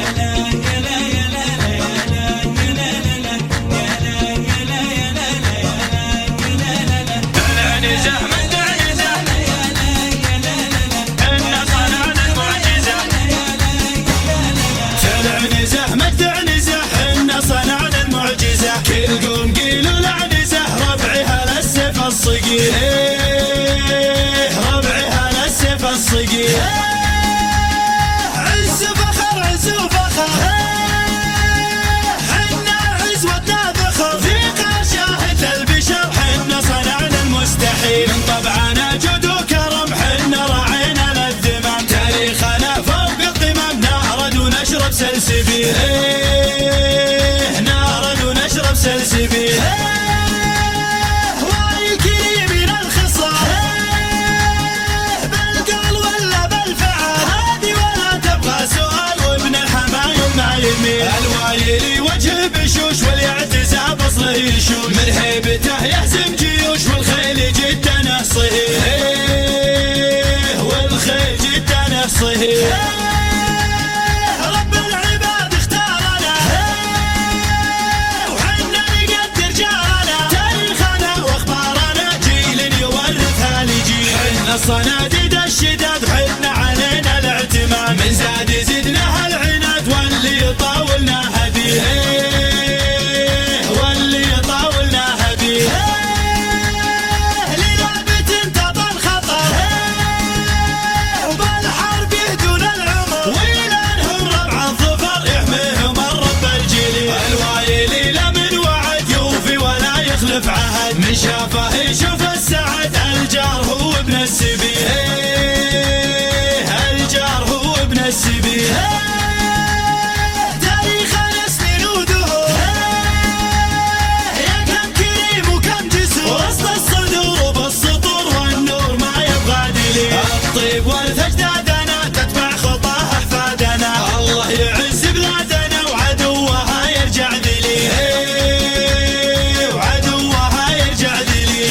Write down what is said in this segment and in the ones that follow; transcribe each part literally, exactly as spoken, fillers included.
كل قوم قيلوا العنزة ربعها للسيف الصقيل، ربعها للسيف الصقيل. عز وفخر عز وفخر، حنا عزوتنا فخر، في شاهد البشر حنا صنعنا المستحيل. من طبعنا جود وكرم حنا راعينا للذمم، تاريخنا فوق القمم نعرض ونشرب سلسبيل، سلسبيل. واي الكريمين الخصال، بالقول ولا بالفعل، هادي ولا تبغى سؤال، وابن الحمايل ما يميل. الوايلي وجه بشوش والاعتزاء بصله يشوش، من هيبته يهزم جيوش والخيل جدا صهيل، والخيل جدا صهيل. الصناديد الشداد حنا علينا الاعتماد، من زاد زدنا هالعناد واللي يطاولنا هديه، واللي يطاولنا هديه. للعبة انتطى الخطر، وبالحرب يهدون العمر، ويلانهم ربع الظفر يحميهم الرب الجليل. الوايلي لا من وعد يوفي ولا يخلف عهد، من شافه يشوف السعد. الجار هو ابن السبيل، الجار هو ابن السبيل. تاريخنا سنين ودهور، يا كم كريم وكم جسور، وسط الصدور وبالسطور والنور ما يبغى دليل. الطيب والف اجدادنا تتبع خطاه احفادنا، الله يعز بلادنا وعدوها يرجع ذليل، وعدوها يرجع ذليل.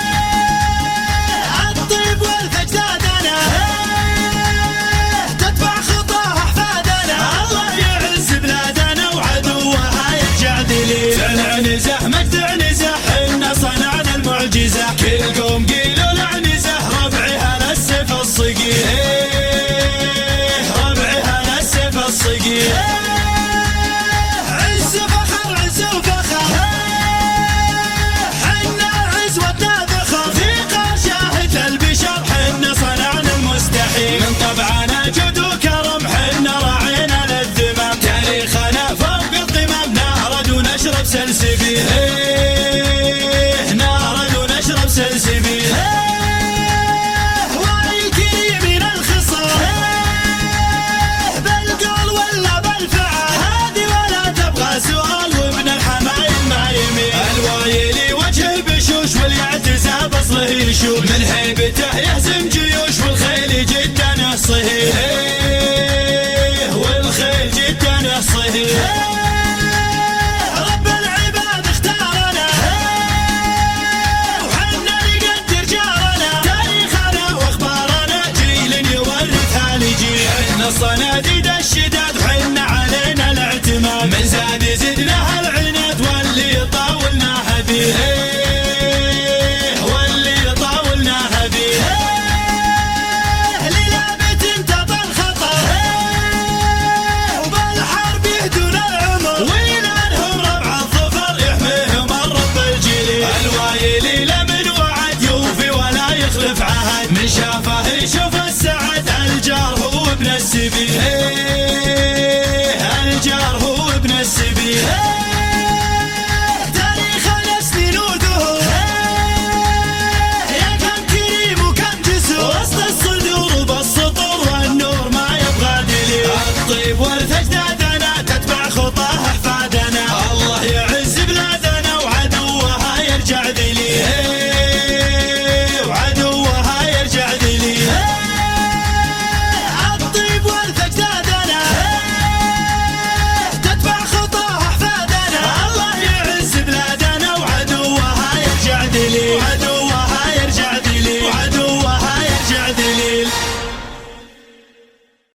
عنزة مجد عنزة حنا صنعنا المعجزة، كل قوم قيلوا العنزة ربعها للسيف الصقيل، ربعها للسيف الصقيل. عز وفخر عز وفخر، حنا عزوتنا فخر، في شاهد البشر حنا صنعنا المستحيل. من طبعنا جود وكرم حنا راعينا للذمم، تاريخنا فوق القمم نعرض ونشرب سلسبيل، نعرض ونشرب سلسبيل. واي الكريمين الخصال، بالقول ولا بالفعل، هادي ولا تبغى سؤال، وابن الحمايل ما يميل. الوايلي وجه بشوش والاعتزاء بصله يشوش، من هيبته يهزم جيوش والخيل جدا صهيل، والخيل جدا صهيل. الصناديد الشداد حنا علينا الاعتماد، من زاد زدنا هالعناد واللي يطاولنا هديه.